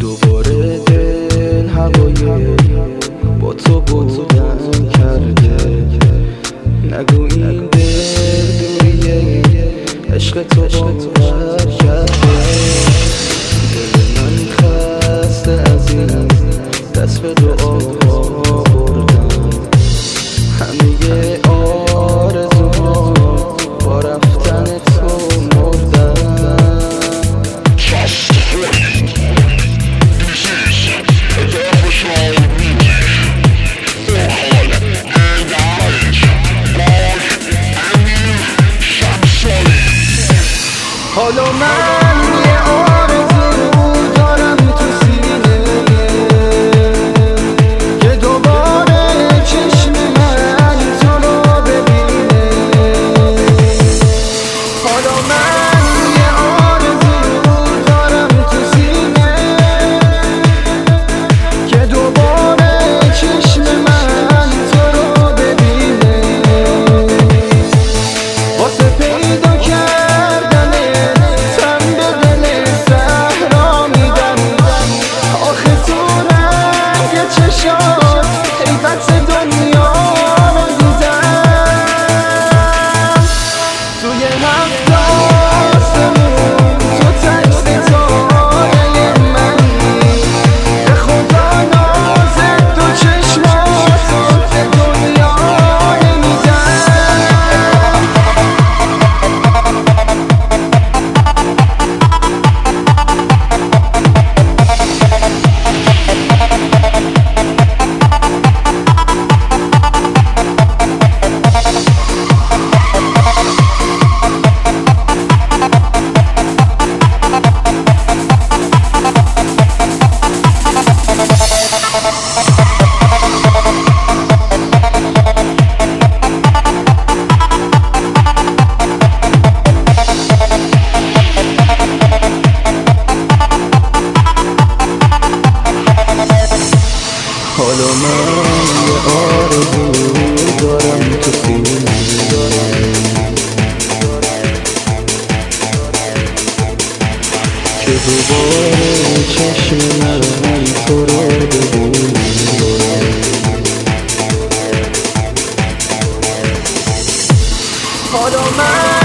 دوباره دل هوای با تو بودن کرده. نگو این دل دوریه عشق تو باور کرده. دل من خسته از این دست به دعا بردم. همه آرزوها با رفتن تو مردن. حالا من یه آرزو دارم تو سینه که دوباره چشم من تو رو ببینه. حالا من یه آرزو دارم تو سینه که دوباره چشم من تو رو ببینه. واسه پیدا کردن تن به دل صحرا میدم. آخه تو رنگ چشات حیبت دنیا رو دیدم. توی هفت آسمون تو تک ستاره منی. به خدا ناز دو چشمات به دنیا نمیدم. حالا من یه آرزو دارم تو سینه که دوباره چشم من تو رو ببینه. حالا من